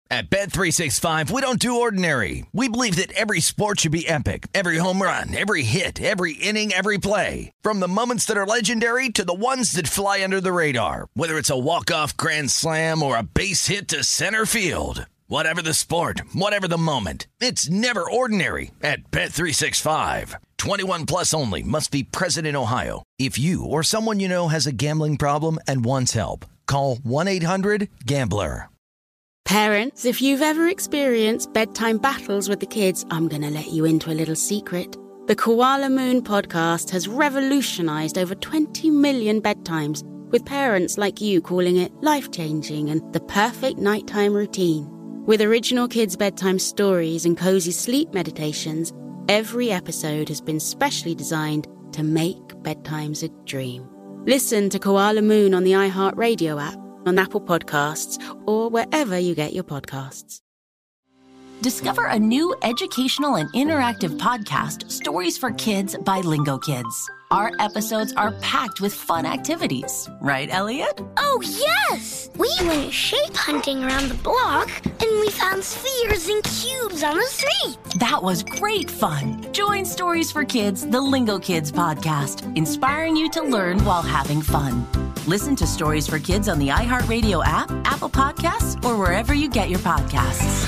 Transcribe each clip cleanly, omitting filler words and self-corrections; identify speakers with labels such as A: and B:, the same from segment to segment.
A: At Bet365, we don't do ordinary. We believe that every sport should be epic. Every home run, every hit, every inning, every play. From the moments that are legendary to the ones that fly under the radar. Whether it's a walk-off grand slam or a base hit to center field. Whatever the sport, whatever the moment. It's never ordinary at Bet365. 21 plus only. Must be present in Ohio. If you or someone you know has a gambling problem and wants help, call 1-800-GAMBLER.
B: Parents, if you've ever experienced bedtime battles with the kids, I'm going to let you into a little secret. The Koala Moon podcast has revolutionized over 20 million bedtimes, with parents like you calling it life-changing and the perfect nighttime routine. With original kids' bedtime stories and cozy sleep meditations, every episode has been specially designed to make bedtimes a dream. Listen to Koala Moon on the iHeartRadio app, on Apple Podcasts, or wherever you get your podcasts.
C: Discover a new educational and interactive podcast, Stories for Kids by Lingo Kids. Our episodes are packed with fun activities. Right, Elliot?
D: Oh, yes! We went shape hunting around the block, and we found spheres and cubes on the street.
C: That was great fun. Join Stories for Kids, the Lingo Kids podcast, inspiring you to learn while having fun. Listen to Stories for Kids on the iHeartRadio app, Apple Podcasts, or wherever you get your podcasts.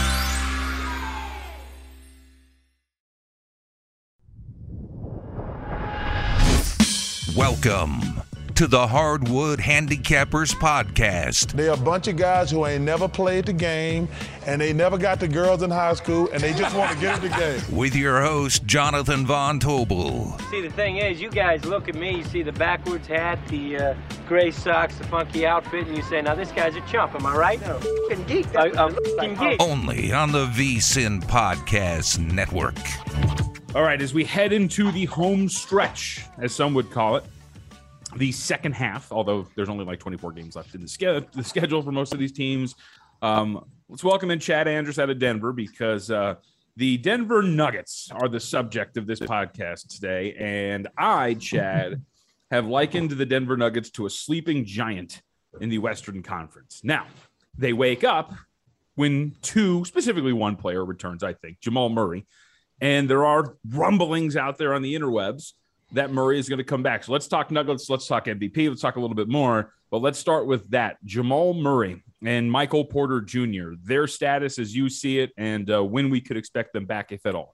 E: Welcome to the Hardwood Handicappers Podcast.
F: They're a bunch of guys who ain't never played the game, and they never got the girls in high school, and they just want to get in the game.
E: With your host, Jonathan Von Tobel.
G: See, the thing is, you guys look at me, you see the backwards hat, the gray socks, the funky outfit, and you say, now this guy's a chump, am I right? No, f***ing geek. I'm f***ing geek.
E: Only on the VSiN Podcast Network.
H: All right, as we head into the home stretch, as some would call it, the second half, although there's only like 24 games left in the schedule for most of these teams. Let's welcome in Chad Andrus out of Denver, because the Denver Nuggets are the subject of this podcast today. And I, Chad, have likened the Denver Nuggets to a sleeping giant in the Western Conference. Now, they wake up when specifically one player returns, I think, Jamal Murray. And there are rumblings out there on the interwebs that Murray is going to come back. So let's talk Nuggets. Let's talk MVP. Let's talk a little bit more. But let's start with that. Jamal Murray and Michael Porter Jr., their status as you see it, and when we could expect them back, if at all.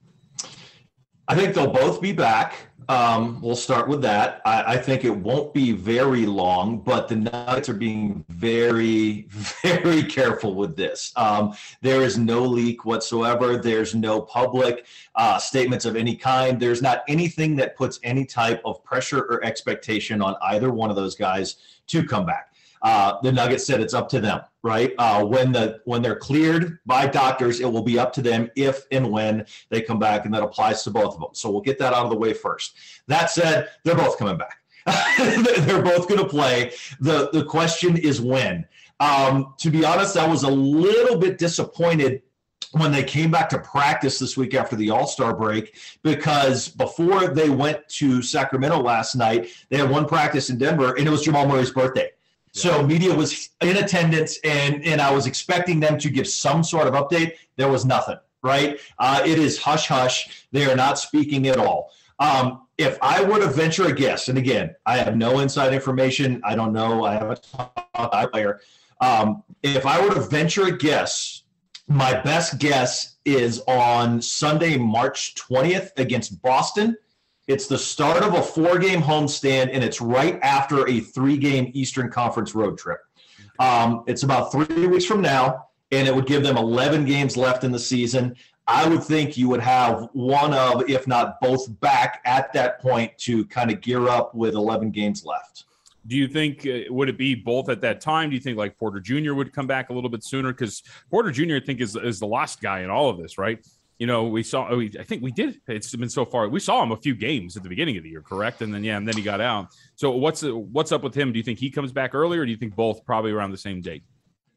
I: I think they'll both be back. We'll start with that. I think it won't be very long, but the Nuggets are being very, very careful with this. There is no leak whatsoever. There's no public statements of any kind. There's not anything that puts any type of pressure or expectation on either one of those guys to come back. The Nuggets said it's up to them, right? When they're cleared by doctors, it will be up to them if and when they come back, and that applies to both of them. So we'll get that out of the way first. That said, they're both coming back. They're both going to play. The question is when. To be honest, I was a little bit disappointed when they came back to practice this week after the All-Star break, because before they went to Sacramento last night, they had one practice in Denver, and it was Jamal Murray's birthday. So media was in attendance, and I was expecting them to give some sort of update. There was nothing, right? It is hush-hush. They are not speaking at all. If I were to venture a guess, and again, I have no inside information. I don't know. I haven't talked to the player. If I were to venture a guess, my best guess is on Sunday, March 20th against Boston. It's the start of a 4-game homestand, and it's right after a 3-game Eastern Conference road trip. It's about 3 weeks from now, and it would give them 11 games left in the season. I would think you would have one of, if not both, back at that point to kind of gear up with 11 games left.
H: Do you think, would it be both at that time? Do you think like Porter Jr. would come back a little bit sooner? Because Porter Jr., I think, is the lost guy in all of this, right? You know, I think we did. It's been so far. We saw him a few games at the beginning of the year, correct? And then he got out. So what's up with him? Do you think he comes back earlier, or do you think both probably around the same date?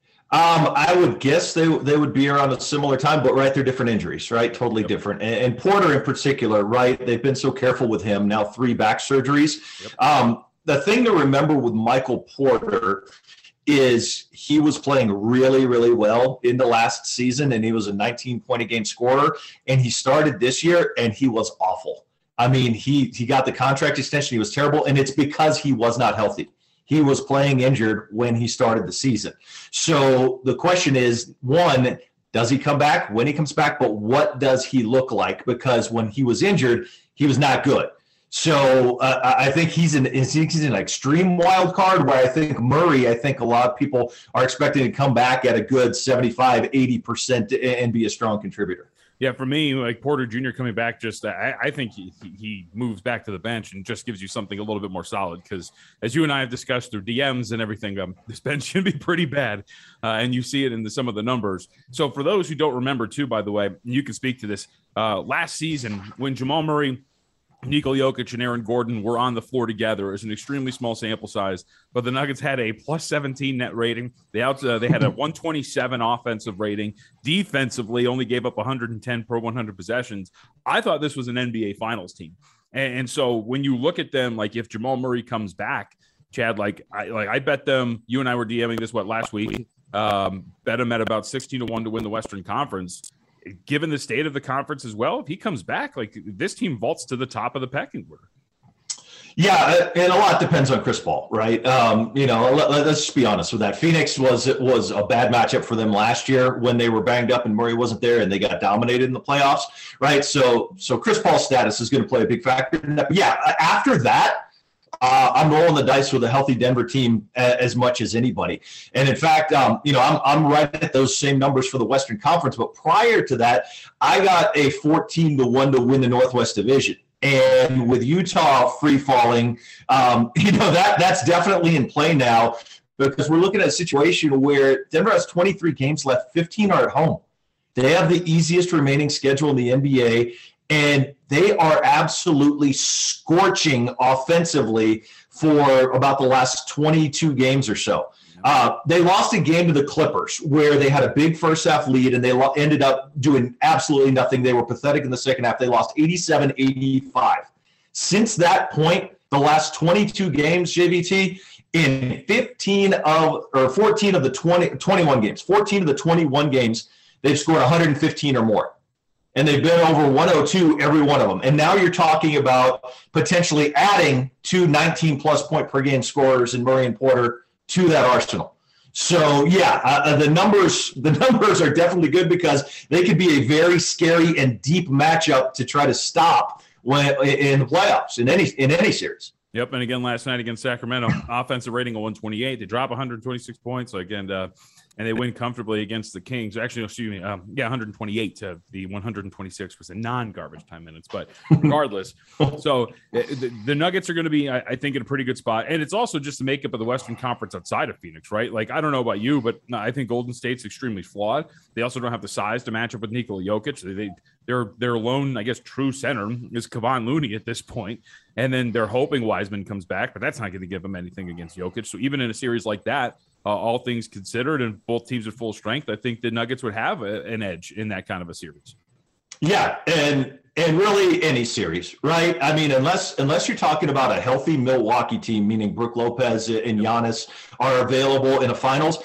I: I would guess they would be around a similar time, but right, they're different injuries, right? Totally different. And Porter in particular, right? They've been so careful with him. Now 3 back surgeries. The thing to remember with Michael Porter is he was playing really, really well in the last season, and he was a 19-point-a-game scorer, and he started this year, and he was awful. I mean, he got the contract extension. He was terrible, and it's because he was not healthy. He was playing injured when he started the season. So the question is, one, does he come back? When he comes back, but what does he look like? Because when he was injured, he was not good. So I think he's an extreme wild card where I think Murray, a lot of people are expecting to come back at a good 75-80% and be a strong contributor.
H: Yeah, for me, like Porter Jr. coming back, just I think he moves back to the bench and just gives you something a little bit more solid because, as you and I have discussed through DMs and everything, this bench can be pretty bad, and you see it in some of the numbers. So for those who don't remember, too, by the way, you can speak to this. Last season, when Jamal Murray, Nikola Jokic, and Aaron Gordon were on the floor together, it was an extremely small sample size, but the Nuggets had a plus 17 net rating. They had a 127 offensive rating. Defensively, only gave up 110 per 100 possessions. I thought this was an NBA Finals team. And so when you look at them, like if Jamal Murray comes back, Chad, I bet them, you and I were DMing this, last week, bet him at about 16-1 to win the Western Conference. Given the state of the conference as well, if he comes back, this team vaults to the top of the pecking order.
I: Yeah, and a lot depends on Chris Paul, right? Let's just be honest with that. Phoenix was a bad matchup for them last year when they were banged up and Murray wasn't there and they got dominated in the playoffs, right? So Chris Paul's status is going to play a big factor in that. But yeah, after that, I'm rolling the dice with a healthy Denver team as much as anybody. And in fact, I'm right at those same numbers for the Western Conference. But prior to that, I got a 14-1 to win the Northwest Division. And with Utah free falling, that's definitely in play now because we're looking at a situation where Denver has 23 games left, 15 are at home. They have the easiest remaining schedule in the NBA. And they are absolutely scorching offensively for about the last 22 games or so. They lost a game to the Clippers where they had a big first-half lead, and they ended up doing absolutely nothing. They were pathetic in the second half. They lost 87-85. Since that point, the last 22 games, JVT, in 14 of the 21 games, they've scored 115 or more. And they've been over 102 every one of them. And now you're talking about potentially adding 2 19-plus point per game scorers in Murray and Porter to that arsenal. So, yeah, the numbers are definitely good because they could be a very scary and deep matchup to try to stop in the playoffs in any series.
H: Yep, and again last night against Sacramento, offensive rating of 128. They drop 126 points. So again, and they win comfortably against the Kings. Actually, 128 to the 126 was a non-garbage time minutes. But regardless, so the Nuggets are going to be, I think, in a pretty good spot. And it's also just the makeup of the Western Conference outside of Phoenix, right? Like, I don't know about you, but I think Golden State's extremely flawed. They also don't have the size to match up with Nikola Jokic. Their lone, I guess, true center is Kevon Looney at this point. And then they're hoping Wiseman comes back, but that's not going to give them anything against Jokic. So even in a series like that, all things considered, and both teams at full strength, I think the Nuggets would have an edge in that kind of a series.
I: Yeah, and really any series, right? I mean, unless you're talking about a healthy Milwaukee team, meaning Brook Lopez and Giannis are available in a finals,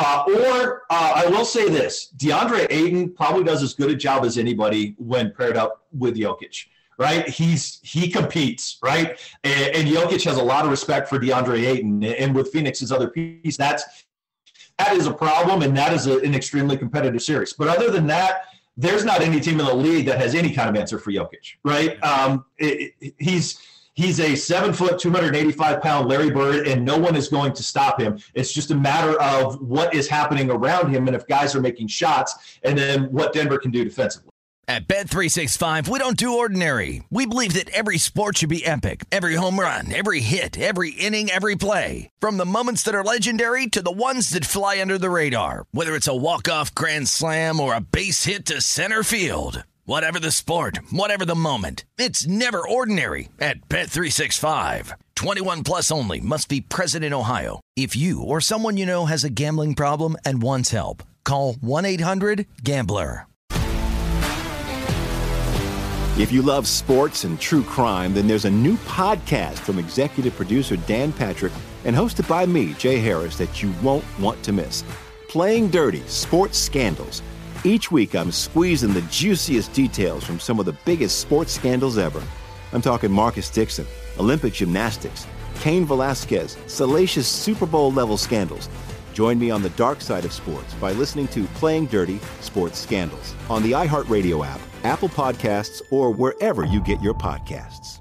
I: or I will say this, DeAndre Ayton probably does as good a job as anybody when paired up with Jokic. Right, he competes, right, and Jokic has a lot of respect for DeAndre Ayton, and with Phoenix's other piece, that is a problem, and that is an extremely competitive series. But other than that, there's not any team in the league that has any kind of answer for Jokic, right? He's a 7-foot, 285-pound Larry Bird, and no one is going to stop him. It's just a matter of what is happening around him, and if guys are making shots, and then what Denver can do defensively.
A: At Bet365, we don't do ordinary. We believe that every sport should be epic. Every home run, every hit, every inning, every play. From the moments that are legendary to the ones that fly under the radar. Whether it's a walk-off grand slam or a base hit to center field. Whatever the sport, whatever the moment. It's never ordinary at Bet365. 21 plus only. Must be present in Ohio. If you or someone you know has a gambling problem and wants help, call 1-800-GAMBLER.
J: If you love sports and true crime, then there's a new podcast from executive producer Dan Patrick and hosted by me, Jay Harris, that you won't want to miss. Playing Dirty: Sports Scandals. Each week, I'm squeezing the juiciest details from some of the biggest sports scandals ever. I'm talking Marcus Dixon, Olympic gymnastics, Cain Velasquez, salacious Super Bowl-level scandals. Join me on the dark side of sports by listening to Playing Dirty: Sports Scandals on the iHeartRadio app, Apple Podcasts, or wherever you get your podcasts.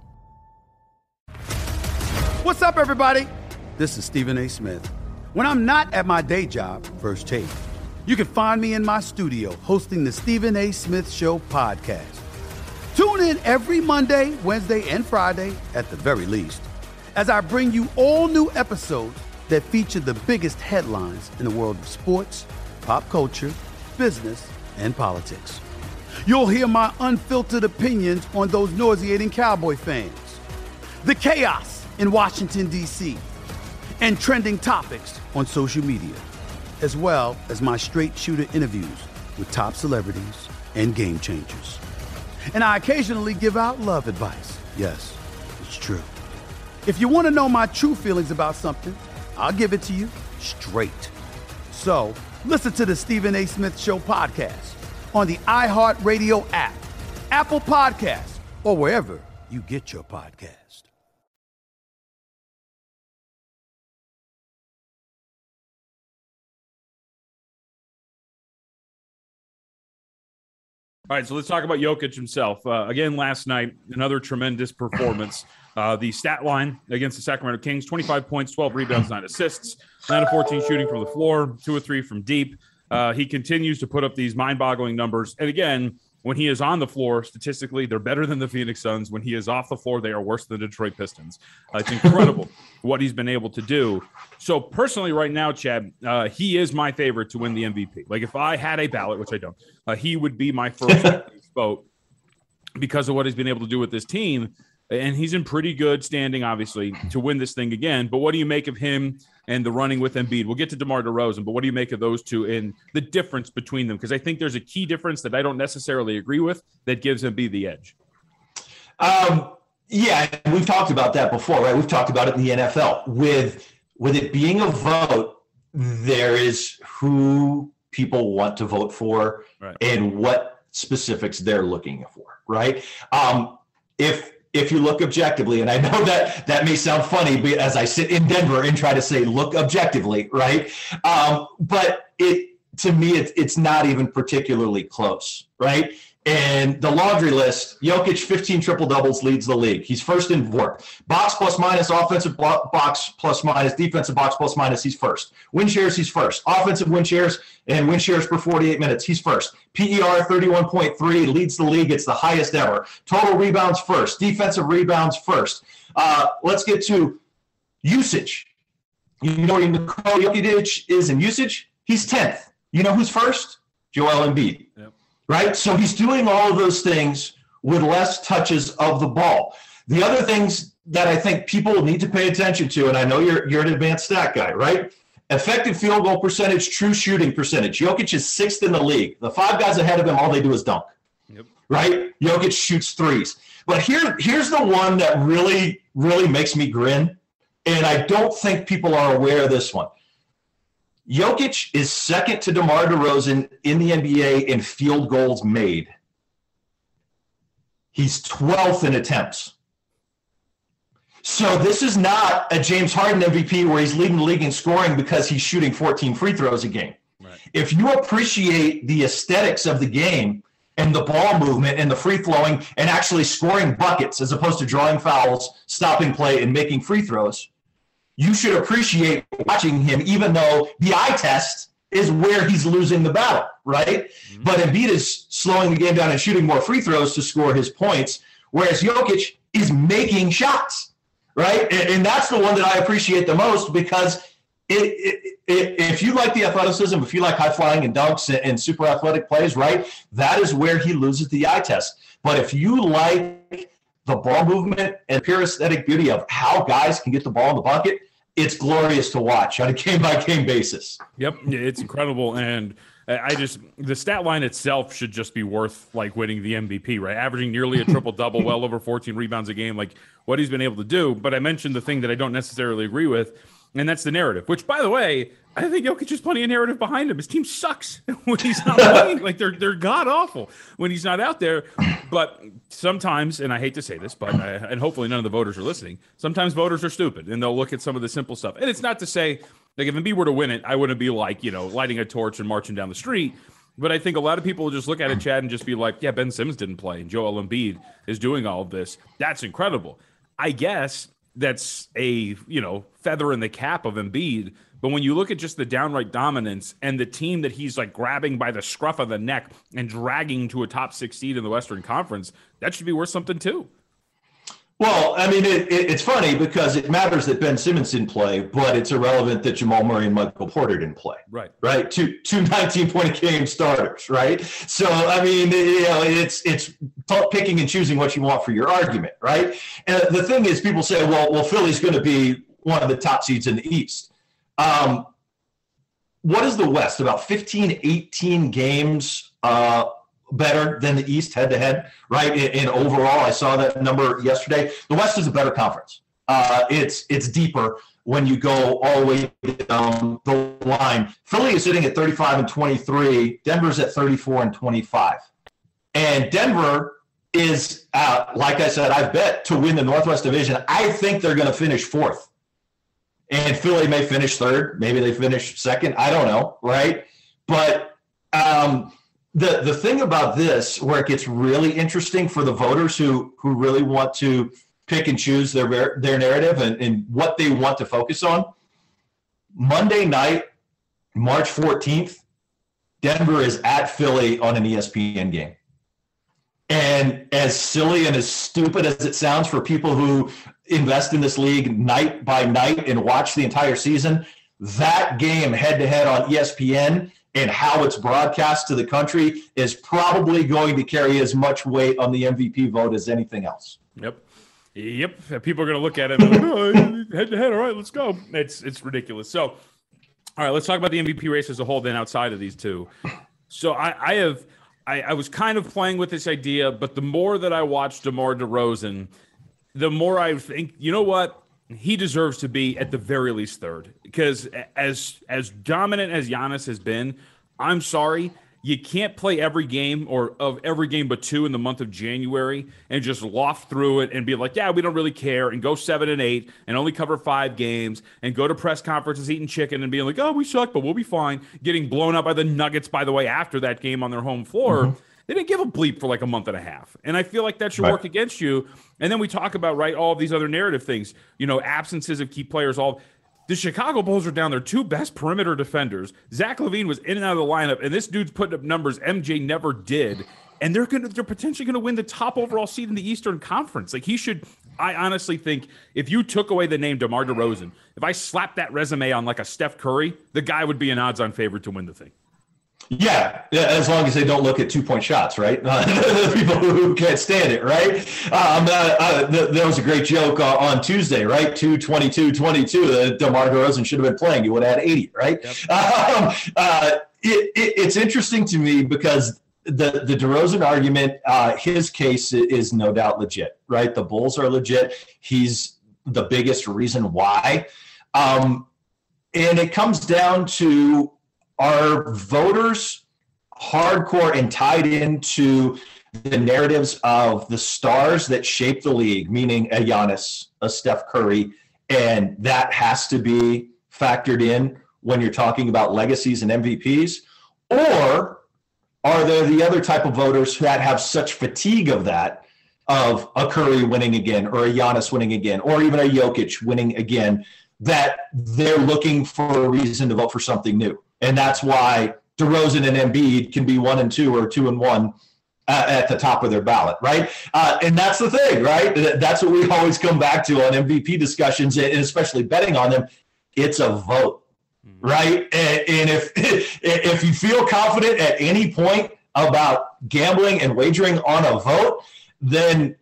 K: What's up, everybody? This is Stephen A. Smith. When I'm not at my day job, First Take, you can find me in my studio hosting the Stephen A. Smith Show podcast. Tune in every Monday, Wednesday, and Friday, at the very least, as I bring you all new episodes that feature the biggest headlines in the world of sports, pop culture, business, and politics. You'll hear my unfiltered opinions on those nauseating Cowboy fans, the chaos in Washington, D.C., and trending topics on social media, as well as my straight shooter interviews with top celebrities and game changers. And I occasionally give out love advice. Yes, it's true. If you want to know my true feelings about something, I'll give it to you straight. So listen to the Stephen A. Smith Show podcast on the iHeartRadio app, Apple Podcasts, or wherever you get your podcast.
H: All right, so let's talk about Jokic himself. Again, last night, another tremendous performance. The stat line against the Sacramento Kings: 25 points, 12 rebounds, 9 assists, 9 of 14 shooting from the floor, 2 of 3 from deep. He continues to put up these mind-boggling numbers. And again, when he is on the floor, statistically, they're better than the Phoenix Suns. When he is off the floor, they are worse than the Detroit Pistons. It's incredible what he's been able to do. So personally right now, Chad, he is my favorite to win the MVP. Like if I had a ballot, which I don't, he would be my first vote because of what he's been able to do with this team. And he's in pretty good standing, obviously, to win this thing again. But what do you make of him and the running with Embiid? We'll get to DeMar DeRozan, but what do you make of those two and the difference between them? Because I think there's a key difference that I don't necessarily agree with that gives Embiid the edge.
I: Yeah, we've talked about that before, right? We've talked about it in the NFL. With it being a vote, there is who people want to vote for, right, and what specifics they're looking for, right? If you look objectively, and I know that may sound funny, but as I sit in Denver and try to say look objectively, right? But to me, it's not even particularly close, right? And the laundry list: Jokic, 15 triple-doubles, leads the league. He's first in WARP. Box plus minus, offensive box plus minus, defensive box plus minus, he's first. Win shares, he's first. Offensive win shares and win shares per 48 minutes, he's first. PER 31.3, leads the league. It's the highest ever. Total rebounds first. Defensive rebounds first. Let's get to usage. You know where Nikola Jokic is in usage? He's 10th. You know who's first? Joel Embiid. Yep. Right? So he's doing all of those things with less touches of the ball. The other things that I think people need to pay attention to, and I know you're an advanced stat guy, right? Effective field goal percentage, true shooting percentage. Jokic is 6th in the league. The 5 guys ahead of him, all they do is dunk. Yep. Right? Jokic shoots threes. But here's the one that really, really makes me grin, and I don't think people are aware of this one. Jokic is second to DeMar DeRozan in the NBA in field goals made. He's 12th in attempts. So this is not a James Harden MVP where he's leading the league in scoring because he's shooting 14 free throws a game. Right. If you appreciate the aesthetics of the game and the ball movement and the free flowing and actually scoring buckets as opposed to drawing fouls, stopping play, and making free throws, you should appreciate watching him, even though the eye test is where he's losing the battle, right? Mm-hmm. But Embiid is slowing the game down and shooting more free throws to score his points, whereas Jokic is making shots, right? And that's the one that I appreciate the most because if you like the athleticism, if you like high-flying and dunks and super athletic plays, right, that is where he loses the eye test. But if you like the ball movement and pure aesthetic beauty of how guys can get the ball in the bucket, it's glorious to watch on a game-by-game basis.
H: Yep, it's incredible. And the stat line itself should just be worth, like, winning the MVP, right? Averaging nearly a triple-double, well over 14 rebounds a game, like what he's been able to do. But I mentioned the thing that I don't necessarily agree with And that's the narrative, which, by the way, I think Jokic has plenty of narrative behind him. His team sucks when he's not playing. Like, they're god-awful when he's not out there. But sometimes, and I hate to say this, but and hopefully none of the voters are listening, sometimes voters are stupid, and they'll look at some of the simple stuff. And it's not to say, like, if Embiid were to win it, I wouldn't be like, lighting a torch and marching down the street. But I think a lot of people will just look at it, Chad, and just be like, yeah, Ben Simmons didn't play, and Joel Embiid is doing all of this. That's incredible. I guess that's a, feather in the cap of Embiid. But when you look at just the downright dominance and the team that he's like grabbing by the scruff of the neck and dragging to a top 6 seed in the Western Conference, that should be worth something too.
I: Well, I mean, it's funny because it matters that Ben Simmons didn't play, but it's irrelevant that Jamal Murray and Michael Porter didn't play. Right. Two 19-point game starters. Right. So, I mean, it's picking and choosing what you want for your argument. Right. And the thing is, people say, well, Philly's going to be one of the top seeds in the East. What is the West? About 15, 18 games better than the East head-to-head, right? In overall, I saw that number yesterday. The West is a better conference. It's deeper when you go all the way down the line. Philly is sitting at 35-23. Denver's at 34-25. And Denver is, like I said, I bet to win the Northwest Division. I think they're going to finish 4th. And Philly may finish 3rd. Maybe they finish 2nd. I don't know, right? But the thing about this, where it gets really interesting for the voters who really want to pick and choose their narrative and what they want to focus on, Monday night, March 14th, Denver is at Philly on an ESPN game. And as silly and as stupid as it sounds for people who invest in this league night by night and watch the entire season, that game head-to-head on ESPN and how it's broadcast to the country is probably going to carry as much weight on the MVP vote as anything else.
H: Yep. People are going to look at it and be like, oh, head-to-head, all right, let's go. It's ridiculous. So, all right, let's talk about the MVP race as a whole then outside of these two. So I was kind of playing with this idea, but the more that I watched DeMar DeRozan, the more I think, you know what? He deserves to be at the very least 3rd, because as dominant as Giannis has been, I'm sorry, you can't play every game or of every game but 2 in the month of January and just loft through it and be like, yeah, we don't really care, and go 7-8 and only cover 5 games and go to press conferences eating chicken and being like, oh, we suck, but we'll be fine. Getting blown up by the Nuggets, by the way, after that game on their home floor. Mm-hmm. They didn't give a bleep for like a month and a half. And I feel like that should work against you. And then we talk about, all of these other narrative things, absences of key players. The Chicago Bulls are down their 2 best perimeter defenders. Zach LaVine was in and out of the lineup, and this dude's putting up numbers MJ never did. And they're potentially going to win the top overall seed in the Eastern Conference. Like, I honestly think if you took away the name DeMar DeRozan, if I slapped that resume on like a Steph Curry, the guy would be an odds-on favorite to win the thing.
I: Yeah, as long as they don't look at 2-point shots, right? People who can't stand it, right? There was a great joke on Tuesday, right? 2-22-22. DeMar DeRozan should have been playing. He would have had 80, right? Yep. It's interesting to me because the DeRozan argument, his case is no doubt legit, right? The Bulls are legit. He's the biggest reason why. And it comes down to, are voters hardcore and tied into the narratives of the stars that shape the league, meaning a Giannis, a Steph Curry, and that has to be factored in when you're talking about legacies and MVPs? Or are there the other type of voters that have such fatigue of that, of a Curry winning again, or a Giannis winning again, or even a Jokic winning again, that they're looking for a reason to vote for something new? And that's why DeRozan and Embiid can be 1 and 2 or 2 and 1 at the top of their ballot, right? And that's the thing, right? That's what we always come back to on MVP discussions, and especially betting on them. It's a vote, right? And if you feel confident at any point about gambling and wagering on a vote, then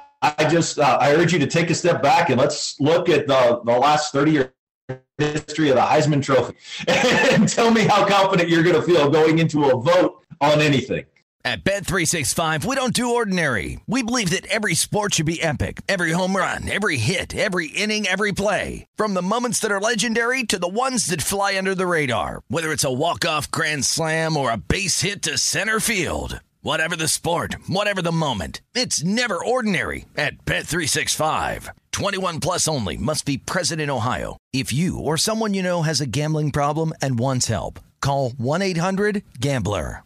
I: I urge you to take a step back and let's look at the last 30-year history of the Heisman Trophy and tell me how confident you're going to feel going into a vote on anything.
A: At Bet365, we don't do ordinary. We believe that every sport should be epic. Every home run, every hit, every inning, every play. From the moments that are legendary to the ones that fly under the radar. Whether it's a walk-off grand slam or a base hit to center field. Whatever the sport, whatever the moment. It's never ordinary at Bet365. 21 plus only. Must be present in Ohio. If you or someone you know has a gambling problem and wants help, call 1-800-GAMBLER.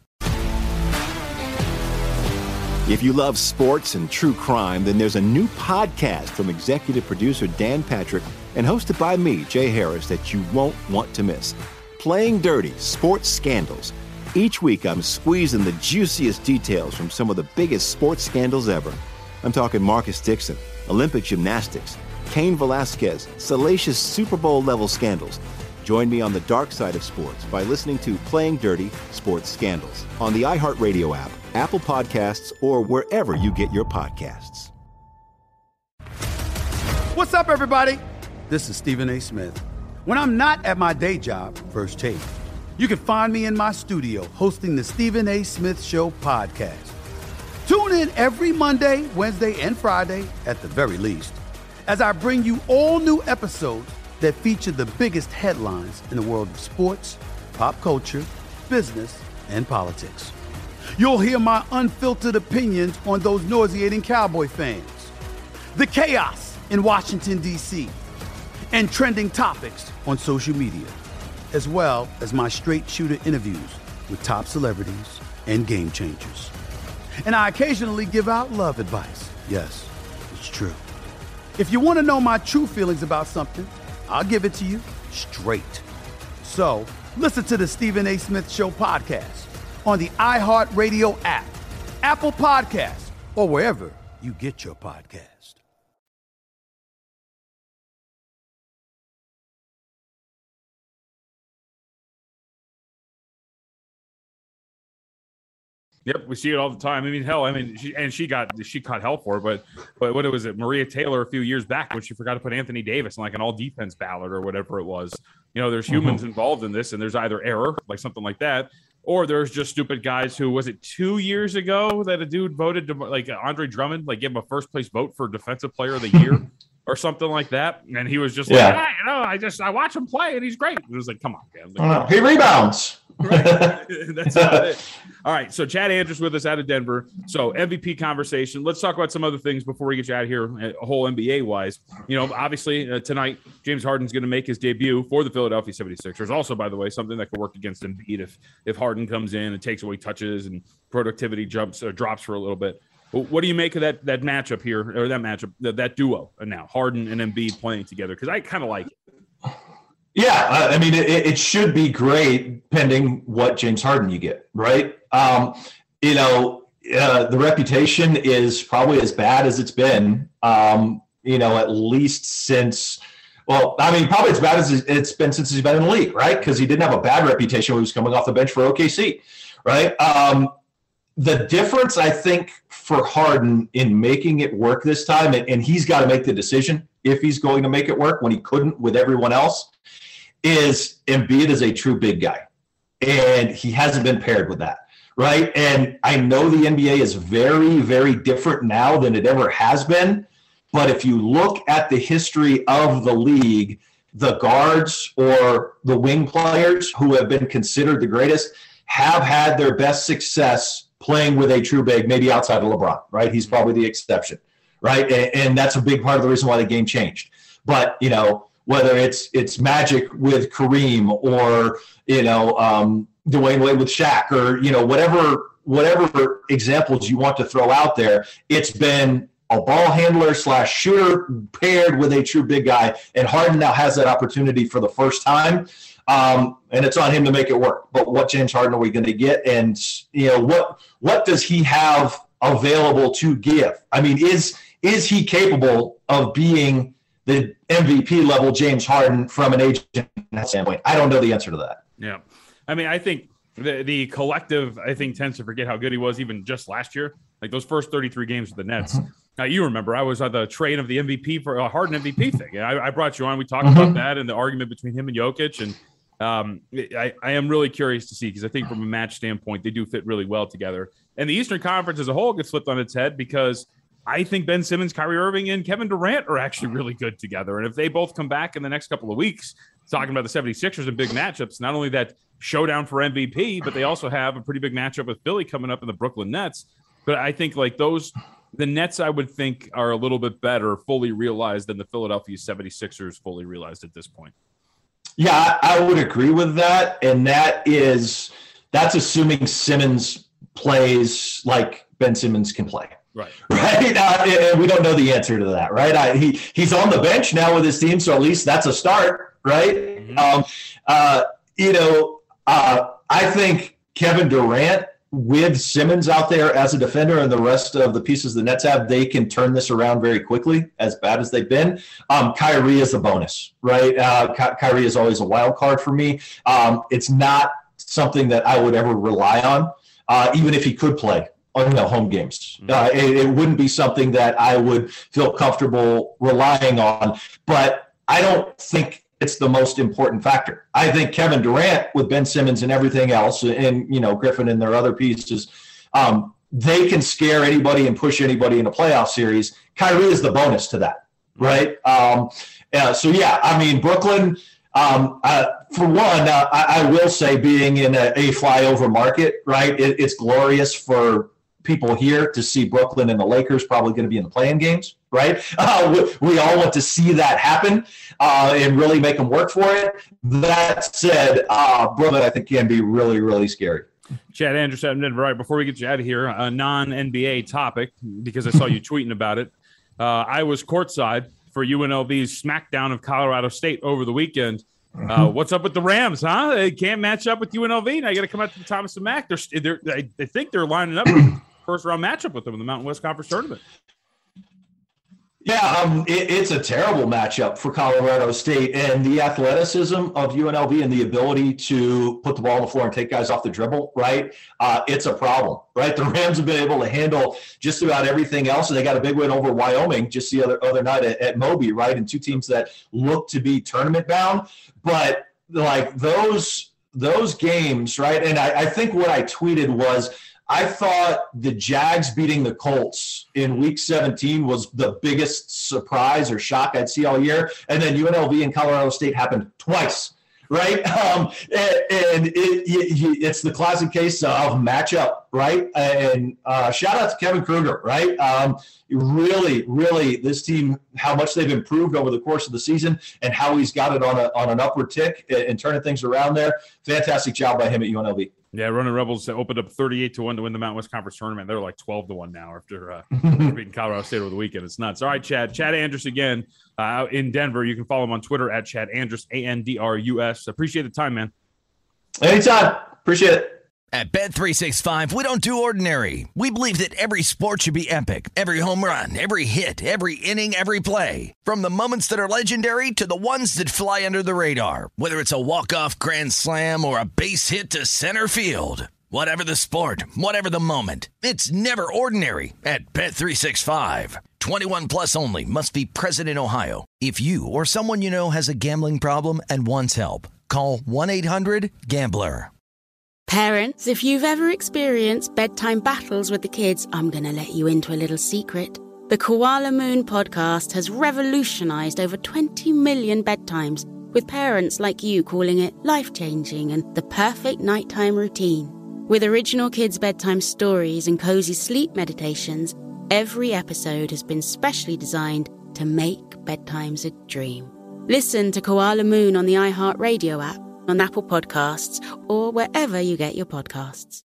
J: If you love sports and true crime, then there's a new podcast from executive producer Dan Patrick and hosted by me, Jay Harris, that you won't want to miss. Playing Dirty: Sports Scandals. Each week, I'm squeezing the juiciest details from some of the biggest sports scandals ever. I'm talking Marcus Dixon, Olympic gymnastics, Cain Velasquez, salacious Super Bowl-level scandals. Join me on the dark side of sports by listening to Playing Dirty: Sports Scandals on the iHeartRadio app, Apple Podcasts, or wherever you get your podcasts.
K: What's up, everybody? This is Stephen A. Smith. When I'm not at my day job, First Take, you can find me in my studio hosting the Stephen A. Smith Show podcast. Tune in every Monday, Wednesday, and Friday, at the very least, as I bring you all new episodes that feature the biggest headlines in the world of sports, pop culture, business, and politics. You'll hear my unfiltered opinions on those nauseating Cowboy fans, the chaos in Washington, D.C., and trending topics on social media, as well as my straight shooter interviews with top celebrities and game changers. And I occasionally give out love advice. Yes, it's true. If you want to know my true feelings about something, I'll give it to you straight. So listen to the Stephen A. Smith Show podcast on the iHeartRadio app, Apple Podcasts, or wherever you get your podcast.
H: Yep, we see it all the time. I mean, hell, she caught hell for it, but what was it? Maria Taylor a few years back when she forgot to put Anthony Davis in like an all-defense ballot or whatever it was. You know, there's humans involved in this, and there's either error, like something like that, or there's just stupid guys who, was it 2 years ago that a dude voted to, like Andre Drummond, like gave him a first place vote for Defensive Player of the Year or something like that, and he was just like, I watch him play and he's great. It was like, come on, man. Like,
I: he rebounds.
H: Right. That's about it. All right. So Chad Andrews with us out of Denver. So MVP conversation. Let's talk about some other things before we get you out of here, whole NBA wise. You know, obviously tonight, James Harden's going to make his debut for the Philadelphia 76ers. Also, by the way, something that could work against Embiid if Harden comes in and takes away touches and productivity drops for a little bit. What do you make of that matchup here, or that matchup, that duo now, Harden and Embiid playing together? Because I kind of like it.
I: Yeah, I mean, it should be great pending what James Harden you get, right? The reputation is probably as bad as it's been, at least since – probably as bad as it's been since he's been in the league, right? Because he didn't have a bad reputation when he was coming off the bench for OKC, right? The difference, I think, for Harden in making it work this time, and he's got to make the decision if he's going to make it work when he couldn't with everyone else, is Embiid is a true big guy. And he hasn't been paired with that, right? And I know the NBA is very, very different now than it ever has been. But if you look at the history of the league, the guards or the wing players who have been considered the greatest have had their best success playing with a true big, maybe outside of LeBron, right? He's probably the exception, right? And that's a big part of the reason why the game changed. But, whether it's Magic with Kareem or, Dwayne Wade with Shaq or, whatever examples you want to throw out there, it's been a ball handler / shooter paired with a true big guy. And Harden now has that opportunity for the first time. And it's on him to make it work. But what James Harden are we going to get? And, what does he have available to give? I mean, is he capable of being the MVP level James Harden from an agent standpoint? I don't know the answer to that.
H: Yeah. I mean, I think the collective, tends to forget how good he was even just last year. Like those first 33 games with the Nets. Now, you remember, I was on the train of the MVP for a Harden MVP thing. I brought you on. We talked about that and the argument between him and Jokic. And I am really curious to see, because I think from a match standpoint, they do fit really well together. And the Eastern Conference as a whole gets flipped on its head, because I think Ben Simmons, Kyrie Irving, and Kevin Durant are actually really good together. And if they both come back in the next couple of weeks, talking about the 76ers and big matchups, not only that showdown for MVP, but they also have a pretty big matchup with Philly coming up in the Brooklyn Nets. But I think like the Nets, I would think, are a little bit better fully realized than the Philadelphia 76ers fully realized at this point.
I: Yeah, I would agree with that. And that's assuming Simmons plays like Ben Simmons can play.
H: Right.
I: And we don't know the answer to that, right? He's on the bench now with his team, so at least that's a start, right? Mm-hmm. I think Kevin Durant with Simmons out there as a defender and the rest of the pieces the Nets have, they can turn this around very quickly, as bad as they've been. Kyrie is a bonus, right? Kyrie is always a wild card for me. It's not something that I would ever rely on, even if he could play on home games. It wouldn't be something that I would feel comfortable relying on, but I don't think it's the most important factor. I think Kevin Durant with Ben Simmons and everything else, and Griffin and their other pieces, they can scare anybody and push anybody in a playoff series. Kyrie is the bonus to that, right? Brooklyn, for one, I will say, being in a flyover market, right? It's glorious for people here to see Brooklyn and the Lakers probably going to be in the play-in games, right? We all want to see that happen and really make them work for it. That said, Brooklyn, I think, can be really, really scary.
H: Chad Anderson, right before we get you out of here, a non-NBA topic, because I saw you tweeting about it. I was courtside for UNLV's smackdown of Colorado State over the weekend. What's up with the Rams, huh? They can't match up with UNLV. Now you got to come out to the Thomas and Mack. I think they're lining up for the first-round matchup with them in the Mountain West Conference tournament.
I: Yeah, it's a terrible matchup for Colorado State, and the athleticism of UNLV and the ability to put the ball on the floor and take guys off the dribble, right? It's a problem, right? The Rams have been able to handle just about everything else, and they got a big win over Wyoming just the other night at Moby, right? And two teams that look to be tournament bound, but like those games, right? And I think what I tweeted was, I thought the Jags beating the Colts in Week 17 was the biggest surprise or shock I'd see all year. And then UNLV and Colorado State happened twice, right? It's the classic case of matchup, right? And shout out to Kevin Kruger, right? Really, really, this team, how much they've improved over the course of the season and how he's got it on an upward tick and turning things around there. Fantastic job by him at UNLV.
H: Yeah, Running Rebels opened up 38-1 to win the Mountain West Conference tournament. They're like 12-1 now after beating Colorado State over the weekend. It's nuts. All right, Chad Andrus again in Denver. You can follow him on Twitter at Chad Andrus, Andrus. Appreciate the time, man.
I: Anytime. Appreciate it.
A: At Bet365, we don't do ordinary. We believe that every sport should be epic. Every home run, every hit, every inning, every play. From the moments that are legendary to the ones that fly under the radar. Whether it's a walk-off grand slam or a base hit to center field. Whatever the sport, whatever the moment. It's never ordinary at Bet365. 21 plus only. Must be present in Ohio. If you or someone you know has a gambling problem and wants help, call 1-800-GAMBLER.
B: Parents, if you've ever experienced bedtime battles with the kids, I'm going to let you into a little secret. The Koala Moon podcast has revolutionized over 20 million bedtimes, with parents like you calling it life-changing and the perfect nighttime routine. With original kids' bedtime stories and cozy sleep meditations, every episode has been specially designed to make bedtimes a dream. Listen to Koala Moon on the iHeartRadio app, on Apple Podcasts, or wherever you get your podcasts.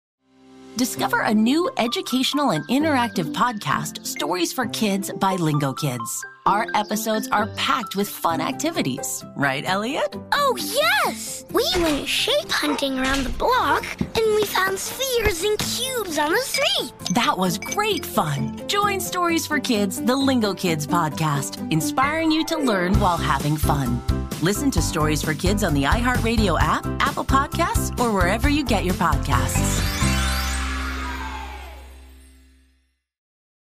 C: Discover a new educational and interactive podcast, Stories for Kids by Lingo Kids. Our episodes are packed with fun activities. Right, Elliot?
D: Oh, yes! We went shape hunting around the block, and we found spheres and cubes on the street.
C: That was great fun. Join Stories for Kids, the Lingo Kids podcast, inspiring you to learn while having fun. Listen to Stories for Kids on the iHeartRadio app, Apple Podcasts, or wherever you get your podcasts.